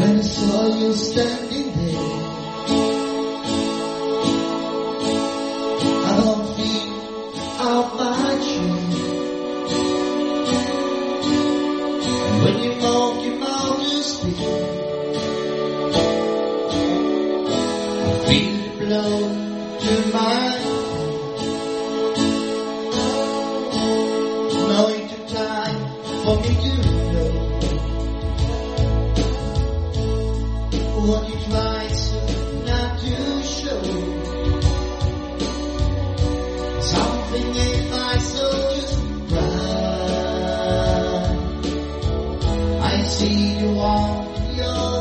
When I saw you standing there, I don't feel out my chair. And when you walk your mouth to speak, I feel it blow to my head. Now it took time for me to know what you tried so not to show. Something in my soul just cried. I see you on your